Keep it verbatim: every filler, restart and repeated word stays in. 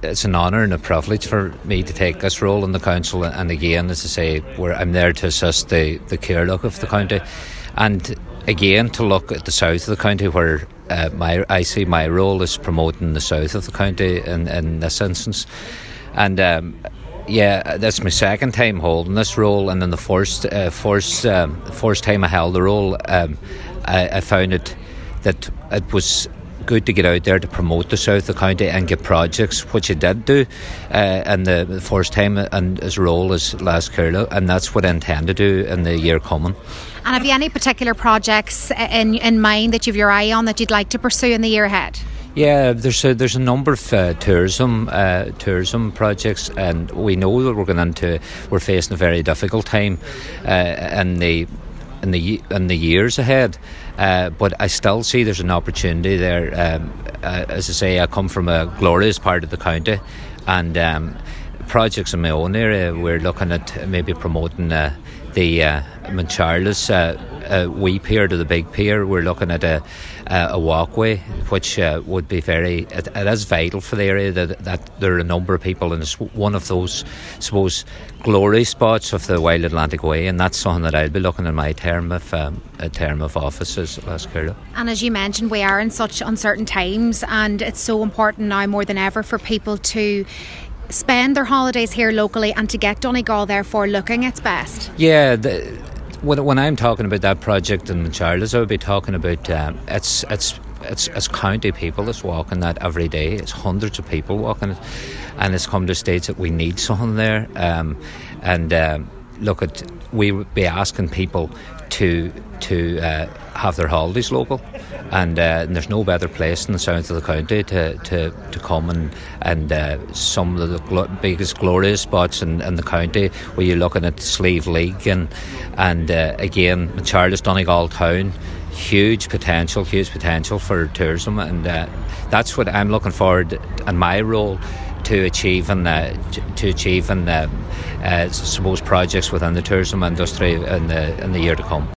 it's an honour and a privilege for me to take this role in the council, and again, as I say, where I'm there to assist the, the Carelook of the county, and again to look at the south of the county where uh, my I see my role is promoting the south of the county in, in this instance. And um, yeah, that's my second time holding this role, and then the first uh, first um, first time I held the role, um, I, I found it that it was good to get out there to promote the south of the county and get projects, which I did do uh, in the, the first time and his role as last Carelook, and that's what I intend to do in the year coming. And have you any particular projects in in mind that you've your eye on that you'd like to pursue in the year ahead? Yeah, there's a, there's a number of uh, tourism uh, tourism projects, and we know that we're going into we're facing a very difficult time uh, in the in the in the years ahead. Uh, but I still see there's an opportunity there. Um, uh, as I say, I come from a glorious part of the county, and um, projects in my own area, we're looking at maybe promoting uh, the uh, Moncharles uh, uh, wee pier to the big pier. We're looking at a, a, a walkway, which uh, would be very, it, it is vital for the area that, that there are a number of people, and it's one of those, I suppose, glory spots of the Wild Atlantic Way, and that's something that I'll be looking at my term of um, a term of office as last Carelook. And as you mentioned, we are in such uncertain times, and it's so important now more than ever for people to spend their holidays here locally and to get Donegal therefore looking its best. Yeah, the, when, when I'm talking about that project in Moncharles, I would be talking about um, it's it's it's it's county people that's walking that every day. It's hundreds of people walking it, and it's come to a stage that we need something there. Um, and um, look, at we would be asking people to to uh, have their holidays local, and, uh, and there's no better place in the south of the county to to, to come and and uh, some of the glo- biggest glorious spots in, in the county, where you're looking at Slieve League and and uh, again Moncharles, Donegal town. Huge potential, huge potential for tourism, and uh, that's what I'm looking forward in my role to achieving. Uh, to achieving, uh, uh, suppose projects within the tourism industry in the in the year to come.